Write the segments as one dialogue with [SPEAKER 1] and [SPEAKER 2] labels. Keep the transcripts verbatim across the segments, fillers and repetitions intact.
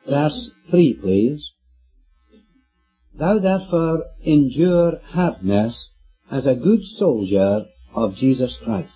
[SPEAKER 1] Verse three, please. Thou therefore endure hardness as a good soldier of Jesus Christ.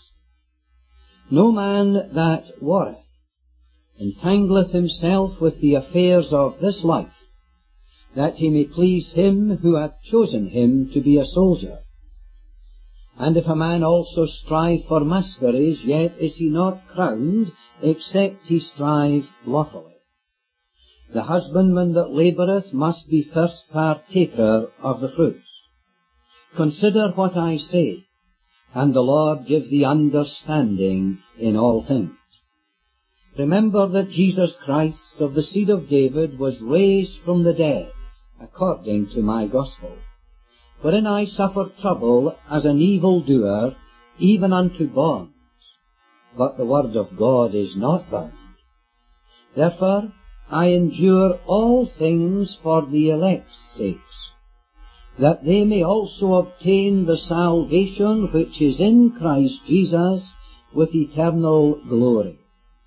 [SPEAKER 1] No man that warreth entangleth himself with the affairs of this life, that he may please him who hath chosen him to be a soldier. And if a man also strive for masteries, yet is he not crowned, except he strive lawfully. The husbandman that laboureth must be first partaker of the fruits. Consider what I say, and the Lord give thee understanding in all things. Remember that Jesus Christ, of the seed of David, was raised from the dead, according to my gospel, wherein I suffered trouble as an evildoer, even unto bonds. But the word of God is not bound. Therefore I endure all things for the elect's sakes, that they may also obtain the salvation which is in Christ Jesus with eternal glory.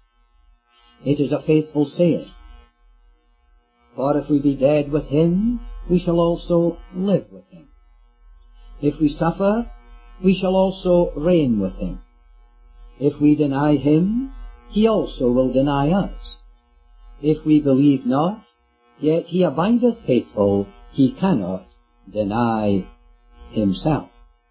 [SPEAKER 1] It is a faithful saying. For if we be dead with him, we shall also live with him. If we suffer, we shall also reign with him. If we deny him, he also will deny us. If we believe not, yet he abideth faithful, he cannot deny himself.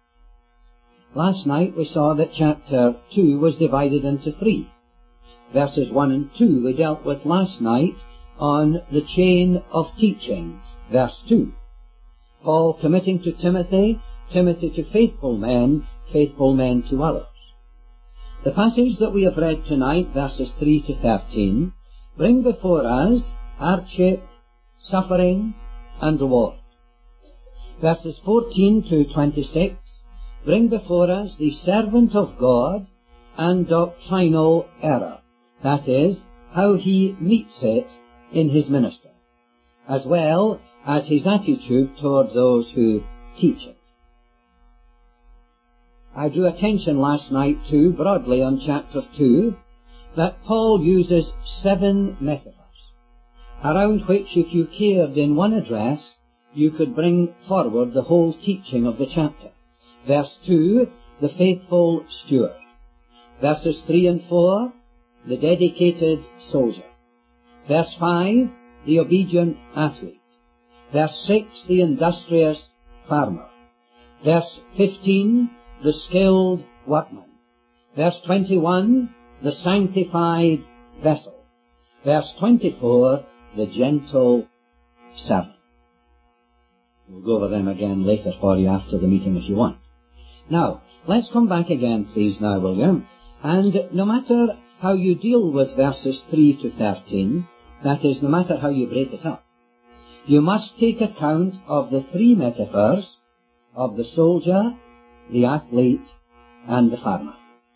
[SPEAKER 1] Last night we saw that chapter two was divided into three. Verses one and two we dealt with last night on the chain of teaching. Verse two. Paul committing to Timothy, Timothy to faithful men, faithful men to others. The passage that we have read tonight, verses three to thirteen, bring before us hardship, suffering, and reward. Verses fourteen to twenty-six bring before us the servant of God and doctrinal error. That is, how he meets it in his ministry, as well as his attitude toward those who teach it. I drew attention last night too, broadly on chapter two, that Paul uses seven metaphors, around which, if you cared in one address, you could bring forward the whole teaching of the chapter. Verse two, the faithful steward. Verses three and four, the dedicated soldier. Verse five, the obedient athlete. Verse six, the industrious farmer. Verse fifteen, the skilled workman. Verse twenty-one, the sanctified vessel. Verse twenty-four, the gentle servant. We'll go over them again later for you after the meeting if you want. Now, let's come back again, please, now, will you? And no matter how you deal with verses three to thirteen, that is, no matter how you break it up, you must take account of the three metaphors of the soldier, the athlete, and the farmer.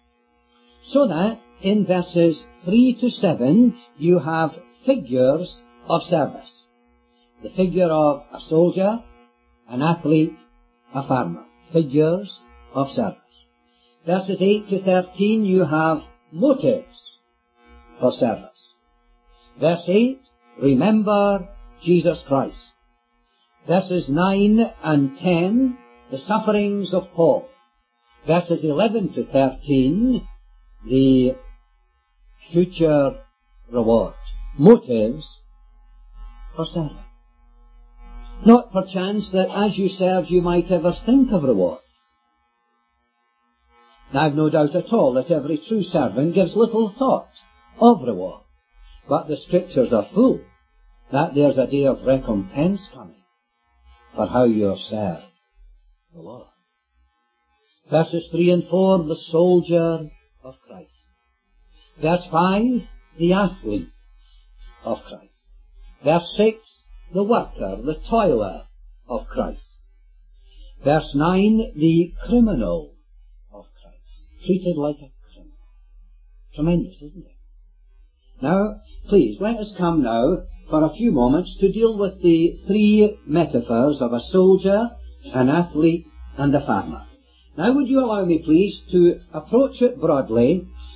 [SPEAKER 1] So that in verses three to seven you have figures of service. The figure of a soldier, an athlete, a farmer. Figures of service. Verses eight to thirteen you have motives for service. Verse eight, remember Jesus Christ. Verses nine and ten, the sufferings of Paul. Verses eleven to thirteen, the future reward. Motives for service. Not perchance that as you serve you might ever think of reward. Now I've no doubt at all that every true servant gives little thought of reward. But the Scriptures are full that there's a day of recompense coming for how you have served the Lord. Verses three and four, the soldier of Christ. Verse five, the athlete of Christ. Verse six, the worker, the toiler of Christ. Verse nine, the criminal of Christ. Treated like a criminal. Tremendous, isn't it? Now, please, let us come now for a few moments to deal with the three metaphors of a soldier, an athlete, and a farmer. Now, would you allow me, please, to approach it broadly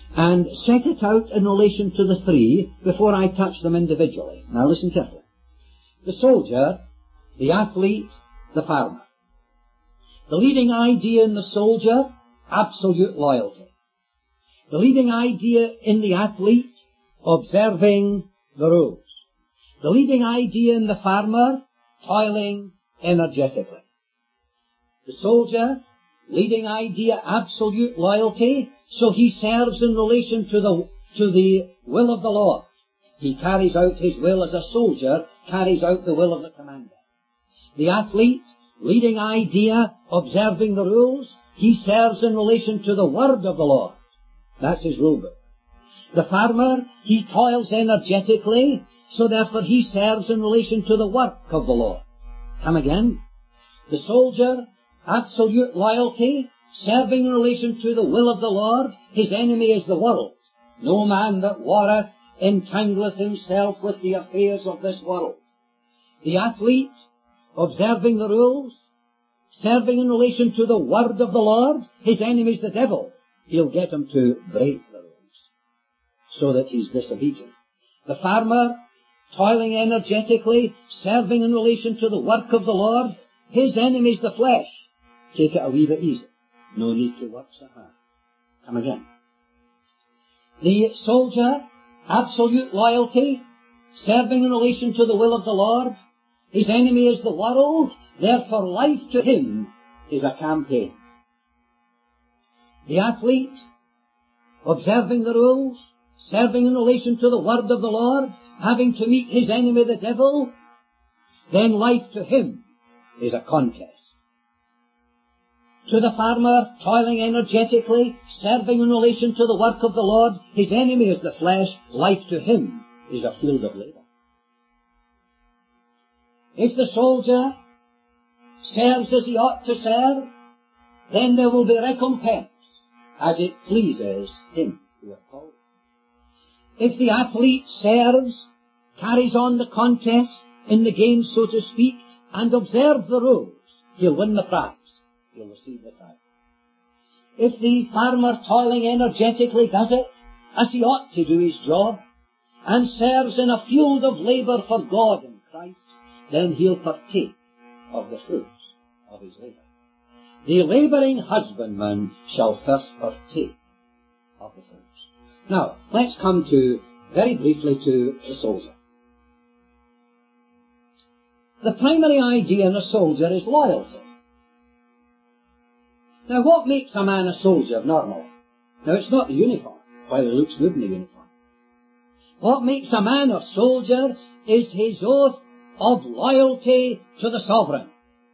[SPEAKER 1] and set it out in relation to the three before I touch them individually. Now listen carefully. The soldier, the athlete, the farmer. The leading idea in the soldier, absolute loyalty. The leading idea in the athlete, observing the rules. The leading idea in the farmer, toiling energetically. The soldier, leading idea, absolute loyalty, so he serves in relation to the, to the will of the Lord. He carries out his will as a soldier, carries out the will of the commander. The athlete, leading idea, observing the rules, he serves in relation to the word of the Lord. That's his rule book. The farmer, he toils energetically, so therefore he serves in relation to the work of the Lord. Come again. The soldier, absolute loyalty, serving in relation to the will of the Lord. His enemy is the world. No man that warreth entangleth himself with the affairs of this world. The athlete, observing the rules, serving in relation to the word of the Lord. His enemy is the devil. He'll get him to break the rules so that he's disobedient. The farmer, toiling energetically, serving in relation to the work of the Lord. His enemy is the flesh. Take it a wee bit easy. No need to work so hard. Come again. The soldier, absolute loyalty, serving in relation to the will of the Lord. His enemy is the world, therefore life to him is a campaign. The athlete, observing the rules, serving in relation to the word of the Lord, having to meet his enemy the devil, then life to him is a contest. To the farmer, toiling energetically, serving in relation to the work of the Lord, his enemy is the flesh, life to him is a field of labour. If the soldier serves as he ought to serve, then there will be recompense as it pleases him who hath called. If the athlete serves, carries on the contest in the game, so to speak, and observes the rules, he'll win the prize. He'll receive the prize. If the farmer, toiling energetically, does it as he ought to do his job, and serves in a field of labour for God and Christ, then he'll partake of the fruits of his labour. The labouring husbandman shall first partake of the fruits. Now, let's come to, very briefly, to the soldier. The primary idea in a soldier is loyalty. Now, what makes a man a soldier normally? Now, it's not the uniform, while he looks good in the uniform. What makes a man a soldier is his oath of loyalty to the sovereign.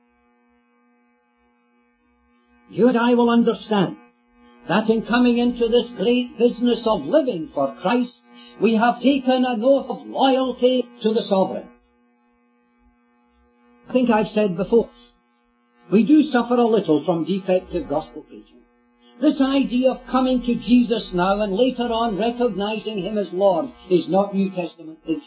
[SPEAKER 1] You and I will understand that in coming into this great business of living for Christ, we have taken an oath of loyalty to the sovereign. I think I've said before, we do suffer a little from defective gospel preaching. This idea of coming to Jesus now and later on recognizing Him as Lord is not New Testament preaching.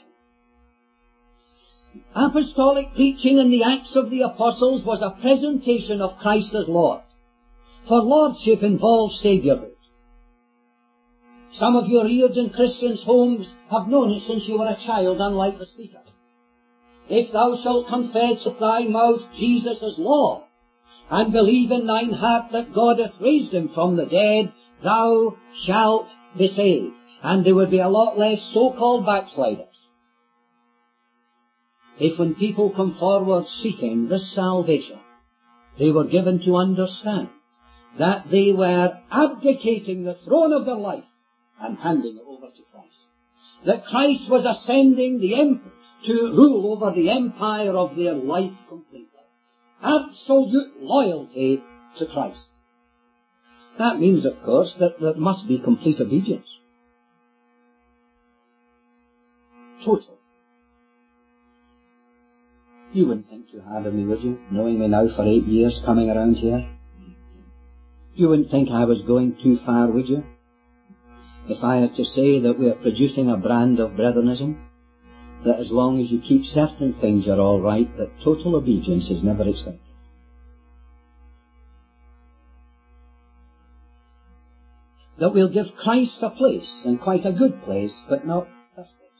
[SPEAKER 1] Apostolic preaching in the Acts of the Apostles was a presentation of Christ as Lord. For lordship involves saviourhood. Some of you reared in Christians' homes have known it since you were a child, unlike the speaker. If thou shalt confess with thy mouth Jesus as Lord, and believe in thine heart that God hath raised Him from the dead, thou shalt be saved. And there would be a lot less so-called backsliders. If when people come forward seeking this salvation, they were given to understand that they were abdicating the throne of their life and handing it over to Christ. That Christ was ascending the em- to rule over the empire of their life completely. Absolute loyalty to Christ. That means, of course, that there must be complete obedience. Total. You wouldn't think too hard of me, would you, knowing me now for eight years coming around here? You wouldn't think I was going too far, would you? If I had to say that we are producing a brand of Brethrenism, that as long as you keep certain things you're all right, that total obedience is never expected. that we'll give Christ a place, and quite a good place, but not first place.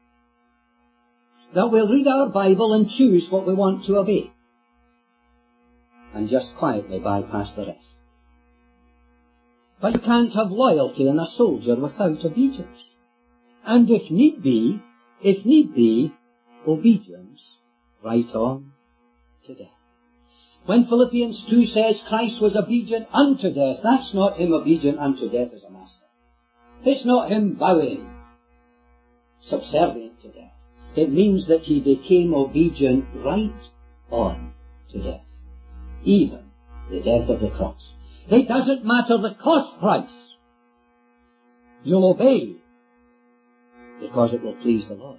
[SPEAKER 1] That we'll read our Bible and choose what we want to obey, and just quietly bypass the rest. But you can't have loyalty in a soldier without obedience. And if need be, if need be, obedience right on to death. When Philippians two says Christ was obedient unto death, that's not him obedient unto death as a master. It's not him bowing, subservient to death. It means that he became obedient right on to death, even the death of the cross. It doesn't matter the cost price. You'll obey because it will please the Lord.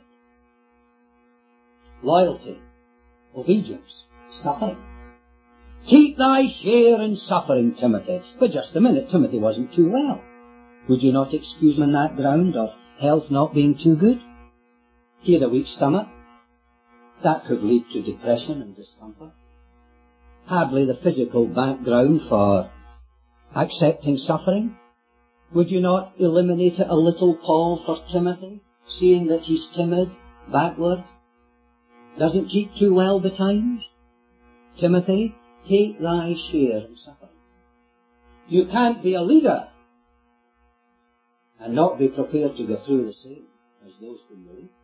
[SPEAKER 1] Loyalty, obedience, suffering. Take thy share in suffering, Timothy. But just a minute, Timothy wasn't too well. Would you not excuse him on that ground of health not being too good? He had a weak stomach. That could lead to depression and discomfort. Hardly the physical background for accepting suffering. Would you not eliminate it a little, Paul, for Timothy, seeing that he's timid, backward, doesn't keep too well betimes? Timothy, take thy share in suffering. You can't be a leader and not be prepared to go through the same as those who you lead.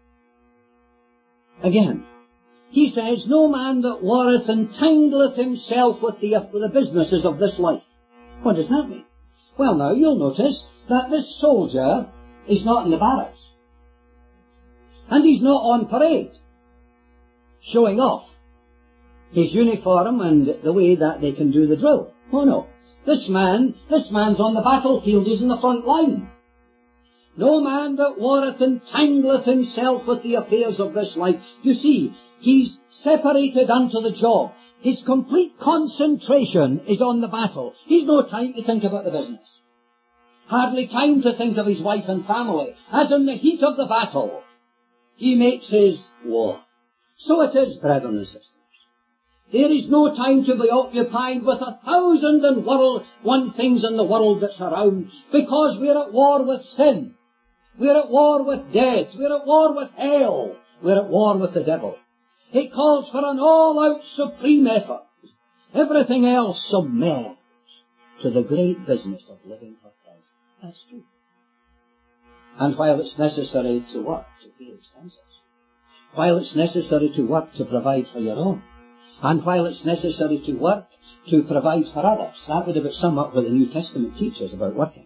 [SPEAKER 1] Again, he says, no man that warreth entangleth himself with the, with the businesses of this life. What does that mean? Well, now, you'll notice that this soldier is not in the barracks. And he's not on parade, showing off his uniform and the way that they can do the drill. Oh no. This man, this man's on the battlefield, he's in the front line. No man that warreth entangleth himself with the affairs of this life. You see, he's separated unto the job. His complete concentration is on the battle. He's no time to think about the business. Hardly time to think of his wife and family. As in the heat of the battle, he makes his war. So it is, brethren and sisters. There is no time to be occupied with a thousand and world, one things in the world that's around, because we're at war with sin. We're at war with death. We're at war with hell. We're at war with the devil. It calls for an all-out supreme effort. Everything else submerged to the great business of living for Christ. That's true. And while it's necessary to work to pay expenses, while it's necessary to work to provide for your own, and while it's necessary to work to provide for others, that would have sum up what the New Testament teaches about working.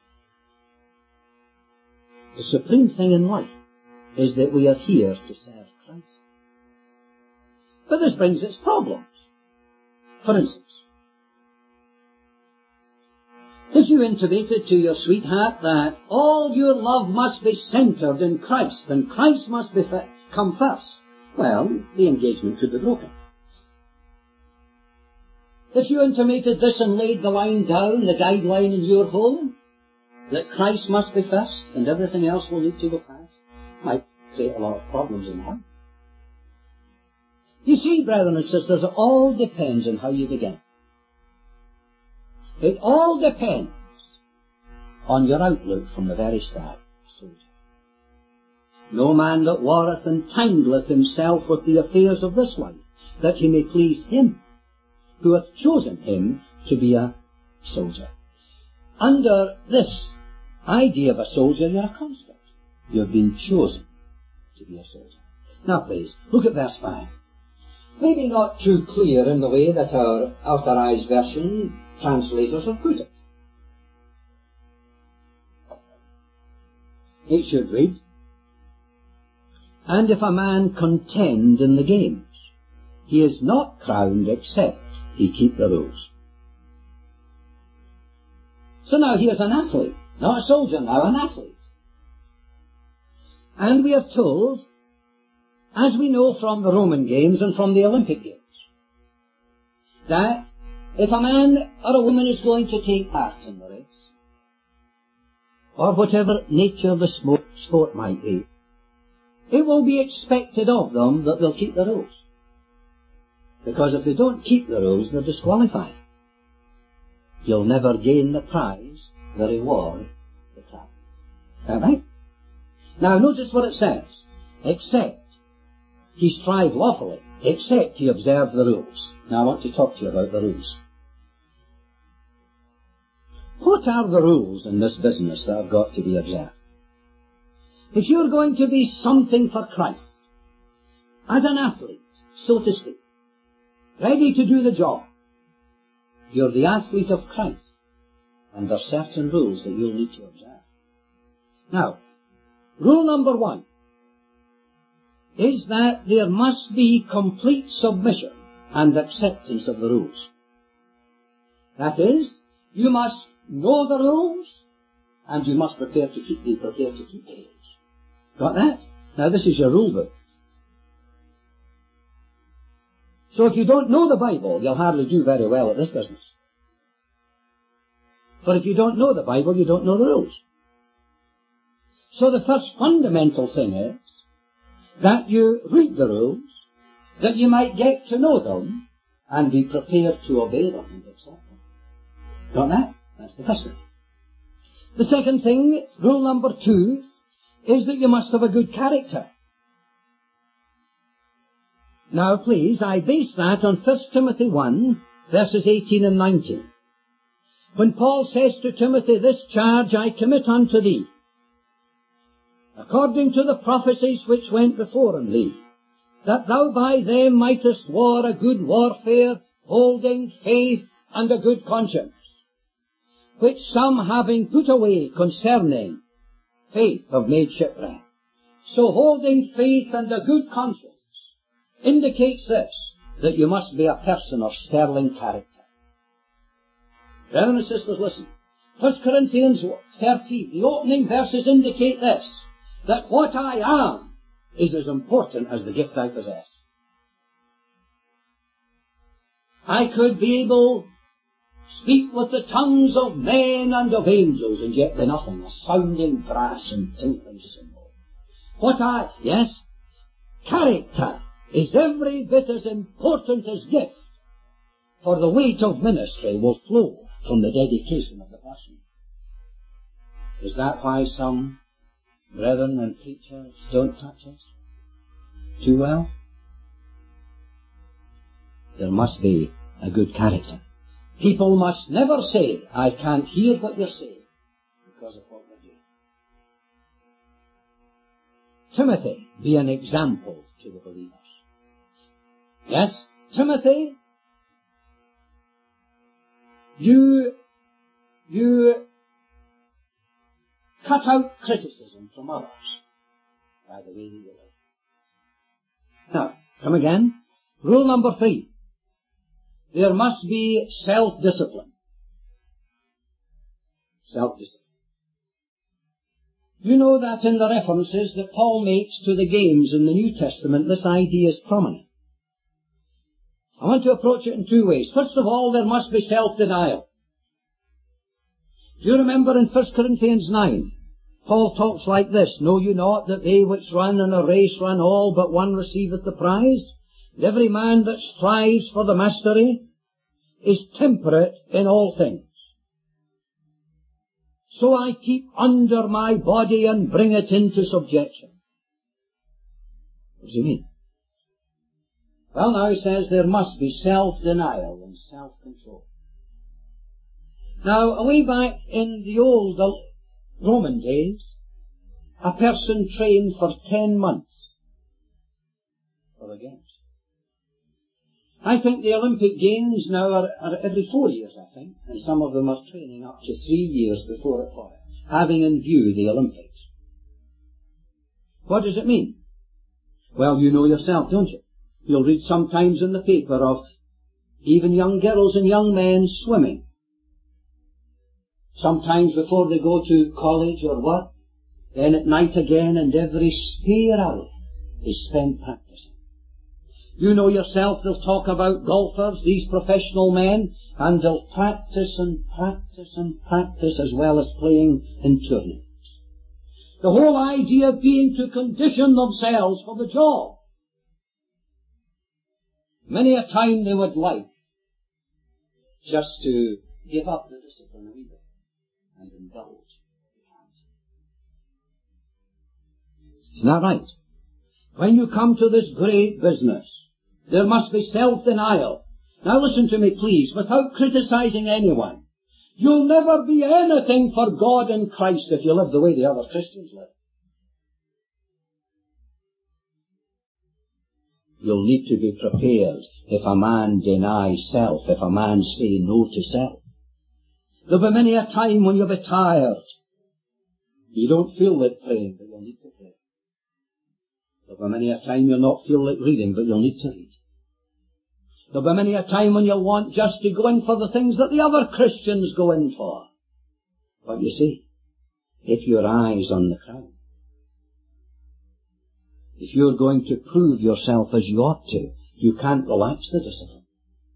[SPEAKER 1] The supreme thing in life is that we are here to serve Christ. But this brings its problems. For instance, if you intimated to your sweetheart that all your love must be centred in Christ, and Christ must be f- come first, well, the engagement could be broken. If you intimated this and laid the line down, the guideline in your home, that Christ must be first and everything else will need to go past, might create a lot of problems in the home. You see, brethren and sisters, it all depends on how you begin. It all depends on your outlook from the very start, soldier. No man that warreth entangleth himself with the affairs of this life, that he may please him who hath chosen him to be a soldier. Under this idea of a soldier, you're a conscript. You've been chosen to be a soldier. Now please, look at verse five. Maybe not too clear in the way that our Authorized Version translators have put it. It should read, and if a man contend in the games, he is not crowned except he keep the rules. So now here's an athlete, not a soldier now, an athlete. And we are told, as we know from the Roman Games and from the Olympic Games, that if a man or a woman is going to take part in the race, or whatever nature the sport might be, it will be expected of them that they'll keep the rules. Because if they don't keep the rules, they're disqualified. You'll never gain the prize the reward the trap. Alright? Now notice what it says. Except he strive lawfully, except he observe the rules. Now I want to talk to you about the rules. What are the rules in this business that have got to be observed? If you're going to be something for Christ, as an athlete, so to speak, ready to do the job, you're the athlete of Christ, and there are certain rules that you'll need to observe. Now, rule number one is that there must be complete submission and acceptance of the rules. That is, you must know the rules, and you must prepare to keep, be prepared to keep the rules. Got that? Now this is your rule book. So if you don't know the Bible, you'll hardly do very well at this business. For if you don't know the Bible, you don't know the rules. So the first fundamental thing is that you read the rules, that you might get to know them, and be prepared to obey them and accept them. Got that? That's the first thing. The second thing, rule number two, is that you must have a good character. Now please, I base that on First Timothy one, verses eighteen and nineteen. When Paul says to Timothy, this charge I commit unto thee, according to the prophecies which went before on thee, that thou by them mightest war a good warfare, holding faith and a good conscience, which some having put away concerning faith have made shipwreck. So holding faith and a good conscience indicates this, that you must be a person of sterling character. Brothers and sisters, listen. First Corinthians thirteen, the opening verses indicate this, that what I am is as important as the gift I possess. I could be able to speak with the tongues of men and of angels, and yet be nothing, a sounding brass and tinkling cymbal. What I, yes, character is every bit as important as gift, for the weight of ministry will flow from the dedication of the person. Is that why some brethren and preachers don't touch us too well? There must be a good character. People must never say, I can't hear what you're saying, because of what we're doing. Timothy, be an example to the believers. Yes, Timothy, you, you cut out criticism from others by the way you live. Now, come again. Rule number three. There must be self-discipline. Self-discipline. You know that in the references that Paul makes to the games in the New Testament, this idea is prominent. I want to approach it in two ways. First of all, there must be self-denial. Do you remember in First Corinthians nine, Paul talks like this, know you not that they which run in a race run all, but one receiveth the prize? And every man that strives for the mastery is temperate in all things. So I keep under my body and bring it into subjection. What does he mean? Well, now he says there must be self-denial and self-control. Now, way back in the old Roman days, a person trained for ten months for the games. I think the Olympic Games now are, are every four years, I think, and some of them are training up to three years before it for it, having in view the Olympics. What does it mean? Well, you know yourself, don't you? You'll read sometimes in the paper of even young girls and young men swimming. Sometimes before they go to college or work, then at night again, and every spare hour is spent practicing. You know yourself, they'll talk about golfers, these professional men, and they'll practice and practice and practice as well as playing in tournaments. The whole idea being to condition themselves for the job. Many a time they would like just to give up the discipline a wee bit and indulge. Isn't that right? When you come to this great business, there must be self-denial. Now listen to me, please, without criticizing anyone. You'll never be anything for God in Christ if you live the way the other Christians live. You'll need to be prepared if a man denies self, if a man say no to self. There'll be many a time when you'll be tired. You don't feel like praying, but you'll need to pray. There'll be many a time you'll not feel like reading, but you'll need to read. There'll be many a time when you'll want just to go in for the things that the other Christians go in for. But you see, if your eye's on the crown, if you're going to prove yourself as you ought to, you can't relax the discipline.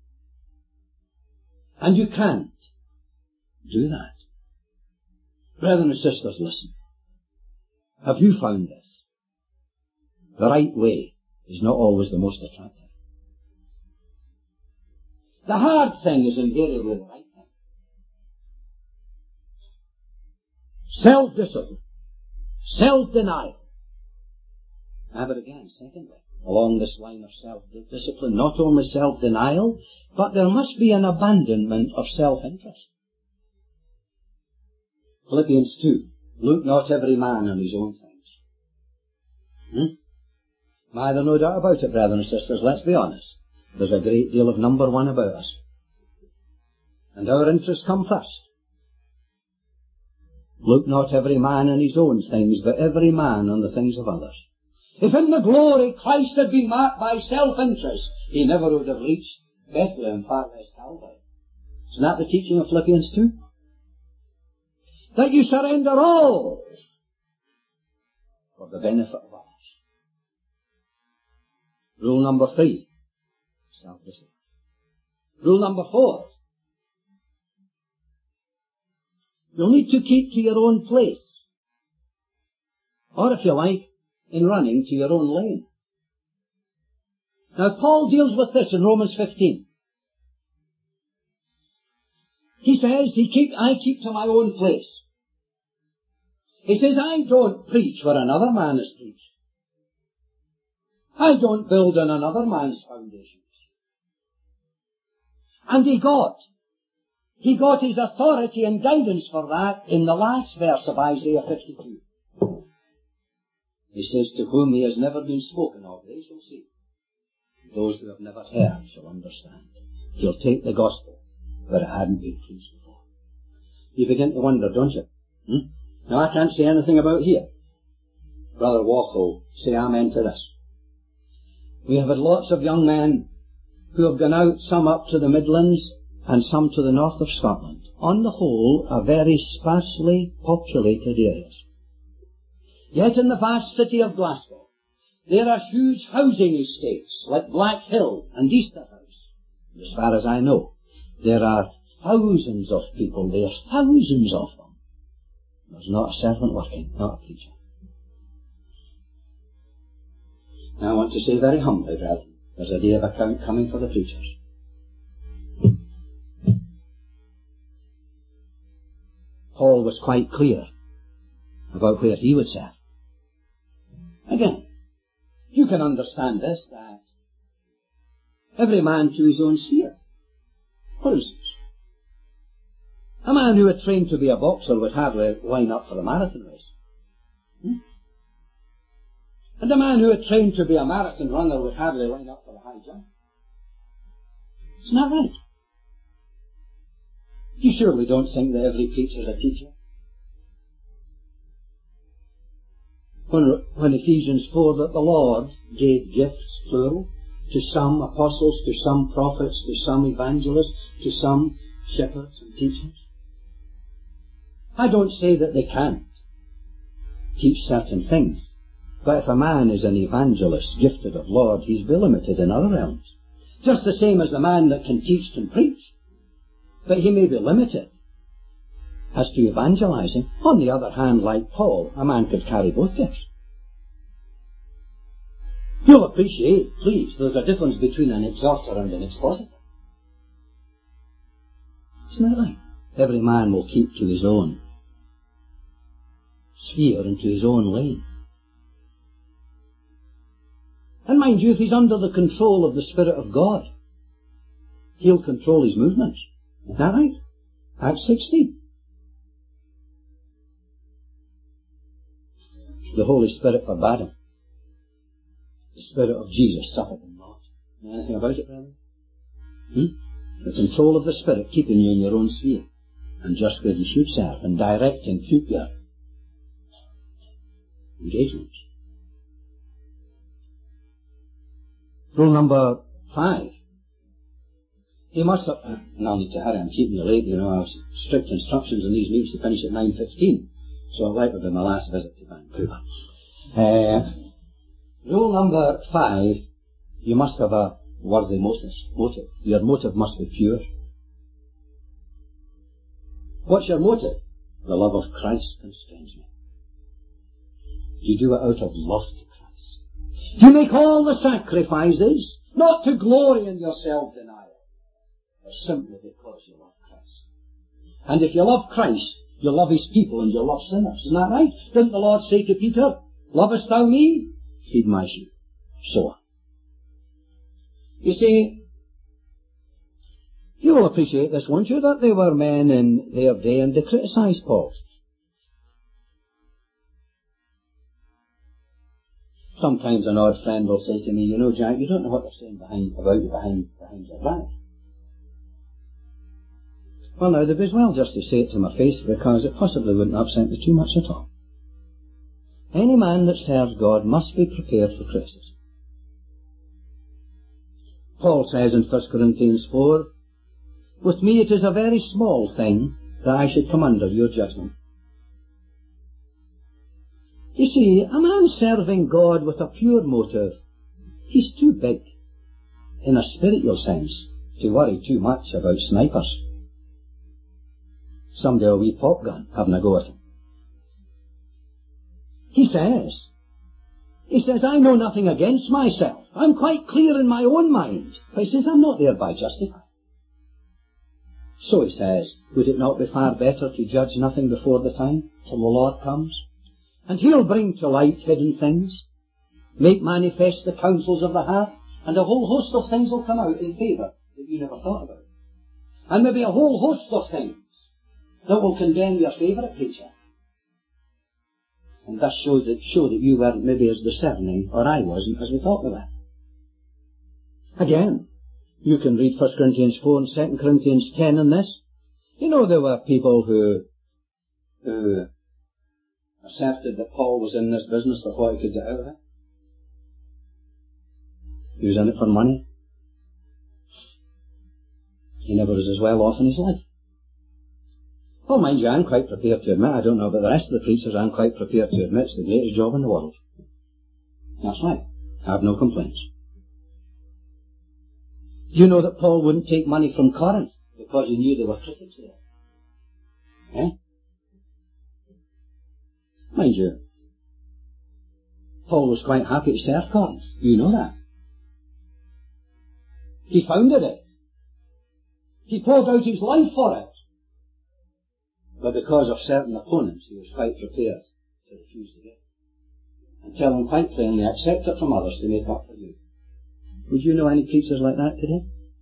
[SPEAKER 1] And you can't do that. Brethren and sisters, listen. Have you found this? The right way is not always the most attractive. The hard thing is invariably the right thing. Self-discipline. Self-denial. Ah, but again, secondly, along this line of self-discipline, not only self-denial, but there must be an abandonment of self-interest. Philippians two. Look not every man on his own things. Hmm? Neither no doubt about it, brethren and sisters, let's be honest. There's a great deal of number one about us. And our interests come first. Look not every man on his own things, but every man on the things of others. If in the glory Christ had been marked by self-interest, he never would have reached Bethlehem, far less Calvary. Isn't that the teaching of Philippians two? That you surrender all for the benefit of others. Rule number three, self-discipline. Rule number four, you'll need to keep to your own place. Or if you like, in running, to your own lane. Now Paul deals with this in Romans fifteen. He says, he keep, I keep to my own place. He says, I don't preach where another man has preached. I don't build on another man's foundations. And he got, he got his authority and guidance for that in the last verse of Isaiah fifty-two. He says, to whom he has never been spoken of, they shall see. Those who have never heard shall understand. He'll take the gospel where it hadn't been preached before. You begin to wonder, don't you? Hmm? Now I can't say anything about here. Brother Walk will say amen to this. We have had lots of young men who have gone out, some up to the Midlands and some to the north of Scotland. On the whole, a very sparsely populated areas. Yet in the vast city of Glasgow, there are huge housing estates like Black Hill and Easterhouse. As far as I know, there are thousands of people there, thousands of them. There's not a servant working, not a preacher. Now I want to say very humbly, brethren, there's a day of account coming for the preachers. Paul was quite clear about where he would serve. Again, you can understand this, that every man to his own sphere. For instance, a man who had trained to be a boxer would hardly line up for a marathon race. Hmm? And a man who had trained to be a marathon runner would hardly line up for a high jump. Isn't that right? You surely don't think that every preacher is a teacher? When, when Ephesians four, that the Lord gave gifts, plural, to some apostles, to some prophets, to some evangelists, to some shepherds and teachers. I don't say that they can't teach certain things, but if a man is an evangelist gifted of Lord, he's be limited in other realms. Just the same as the man that can teach can preach, but he may be limited as to evangelizing. On the other hand, like Paul, a man could carry both gifts. You'll appreciate, please, there's a difference between an exhorter and an expositor. Isn't that right? Every man will keep to his own sphere into his own lane. And mind you, if he's under the control of the Spirit of God, he'll control his movements. Is that right? Acts sixteen. The Holy Spirit forbade him. The Spirit of Jesus suffered him not. Know anything about it, brethren? Hmm? The control of the Spirit keeping you in your own sphere, and just where you should serve, and directing through your engagements. Rule number five. He must have, and I'll need to hurry, I'm keeping you late, you know, I have strict instructions on these meetings to finish at nine fifteen, so I'll likely be my last visit to Vancouver. Uh, rule number five, you must have a worthy motive. motive. Your motive must be pure. What's your motive? The love of Christ constrains me. You do it out of love to Christ. You make all the sacrifices, not to glory in your self-denial, but simply because you love Christ. And if you love Christ, you love His people and you love sinners. Isn't that right? Didn't the Lord say to Peter, lovest thou me? Feed my sheep. So on. You see, you will appreciate this, won't you, that there were men in their day and they criticised Paul. Sometimes an odd friend will say to me, you know, Jack, you don't know what they're saying behind, about you behind, behind your back. Well, now, they'd be as well just to say it to my face, because it possibly wouldn't upset me too much at all. Any man that serves God must be prepared for criticism. Paul says in First Corinthians four, with me it is a very small thing that I should come under your judgment. You see, a man serving God with a pure motive, he's too big, in a spiritual sense, to worry too much about snipers. Someday a wee pop gun having a go at him. He says, he says, I know nothing against myself. I'm quite clear in my own mind. But he says, I'm not thereby justified. So he says, would it not be far better to judge nothing before the time, till the Lord comes? And He'll bring to light hidden things, make manifest the counsels of the heart, and a whole host of things will come out in favour that you never thought about. And maybe a whole host of things that will condemn your favourite preacher. And thus show that, show that you weren't maybe as discerning, or I wasn't, as we thought we were. Again, you can read First Corinthians four and Second Corinthians ten in this. You know, there were people who, who asserted that Paul was in this business for what he could get out of it. He was in it for money. He never was as well off in his life. Well, mind you, I'm quite prepared to admit, I don't know about the rest of the preachers, I'm quite prepared to admit it's the greatest job in the world. That's right. I have no complaints. You know that Paul wouldn't take money from Corinth because he knew there were critics there. Eh? Mind you, Paul was quite happy to serve Corinth. You know that. He founded it. He poured out his life for it. But because of certain opponents, he was quite prepared to refuse to give. And tell them quite plainly, accept it from others to make up for you. Would you know any preachers like that today?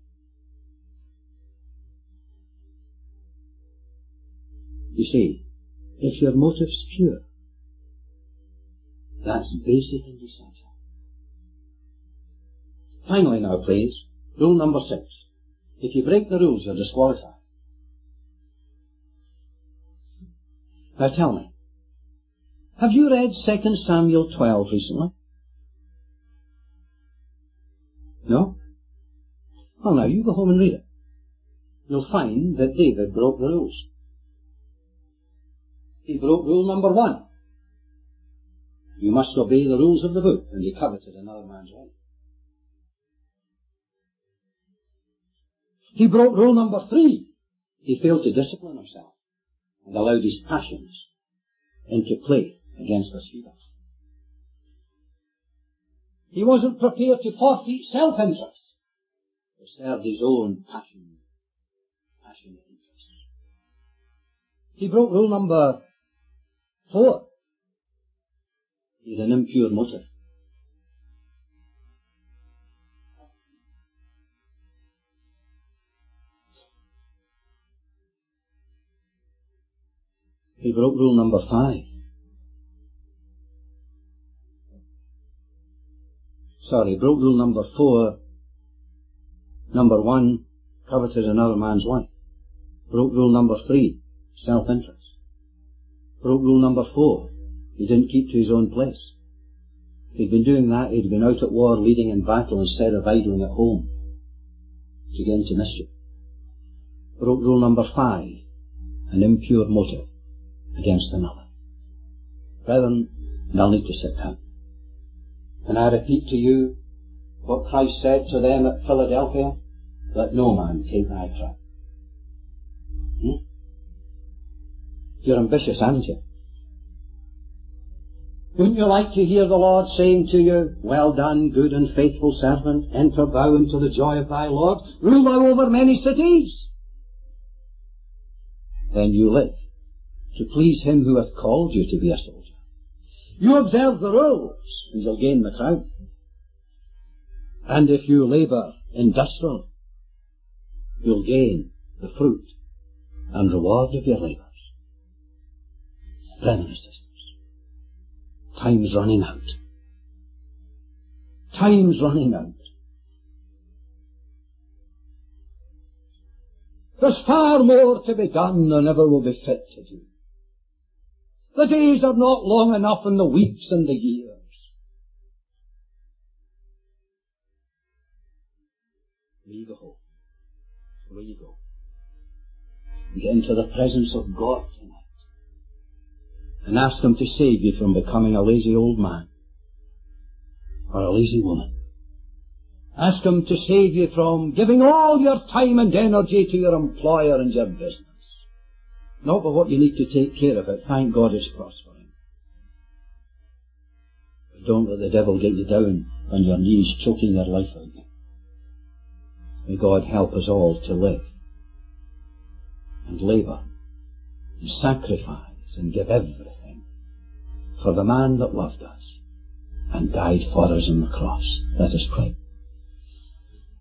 [SPEAKER 1] You see, if your motive's pure, that's basic and essential. Finally now, please, rule number six. If you break the rules, you're disqualified. Now tell me, have you read Second Samuel twelve recently? No? Well, now you go home and read it. You'll find that David broke the rules. He broke rule number one. You must obey the rules of the book, and he coveted another man's wife. He broke rule number three. He failed to discipline himself and allowed his passions into play against Bathsheba. He wasn't prepared to forfeit self-interest to serve his own passion, passionate interests. He broke rule number four. He's an impure motive. He broke rule number five. Sorry, he broke rule number four. Number one, coveted another man's wife. Broke rule number three, self-interest. Broke rule number four, he didn't keep to his own place. If he'd been doing that, he'd been out at war leading in battle instead of idling at home to get into mischief. Broke rule number five, an impure motive against another. Brethren, they'll need to sit down. And I repeat to you what Christ said to them at Philadelphia, let no man take thy crown. Hmm? You're ambitious, aren't you? Wouldn't you like to hear the Lord saying to you, well done, good and faithful servant, enter thou into the joy of thy Lord, rule thou over many cities? Then you live to please him who hath called you to be a soldier. You observe the rules, and you'll gain the crown. And if you labour industrially, you'll gain the fruit and reward of your labours. Brothers and sisters, time's running out. Time's running out. There's far more to be done than ever will be fit to do. The days are not long enough, and the weeks and the years. Will you go home? Will you go? And get into the presence of God tonight. And ask him to save you from becoming a lazy old man or a lazy woman. Ask him to save you from giving all your time and energy to your employer and your business. Not for what you need to take care of it. Thank God it's prospering. But don't let the devil get you down on your knees, choking your life out. May God help us all to live and labour and sacrifice and give everything for the man that loved us and died for us on the cross. Let us pray.